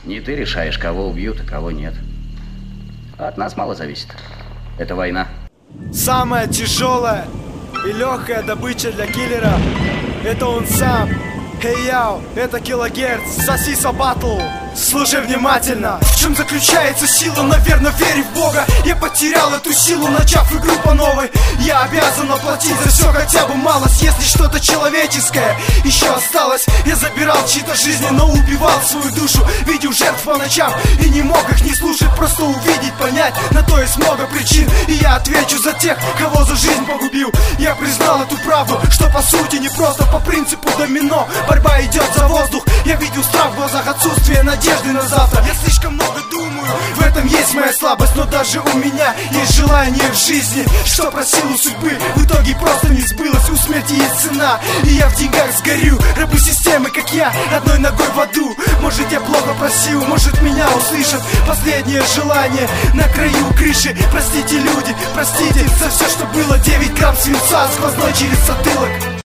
Не ты решаешь, кого убьют, а кого нет. От нас мало зависит. Это война. Самая тяжелая и легкая добыча для киллера — это он сам. Эй, яу, это Килогерц, Сосиса Батл. Слушай внимательно. В чем заключается сила? Наверное, верив в Бога. Я потерял эту силу, начав игру по новой. Я обязан оплатить за все хотя бы малость. Если что-то человеческое еще осталось. Я забирал чьи-то жизни, но убивал свою душу. Видел жертв по ночам и не мог их не слушать. Просто увидеть, понять, на то есть много причин. И я отвечу за тех, кого за жизнь погубил. Я признал эту правду, что по сути не просто по принципу домино. Борьба идет за воздух. Я видел страх в глазах, отсутствие надежды на завтра. Я слишком много думаю, в этом есть моя слабость. Но даже у меня есть желание в жизни, что просил у судьбы, в итоге просто не сбылось. У смерти есть цена, и я в деньгах сгорю. Рабы системы, как я, одной ногой в аду. Может, я плохо просил, может, меня услышат. Последнее желание на краю крыши. Простите, люди, простите за все, что было. 9 грамм свинца сквозной через затылок.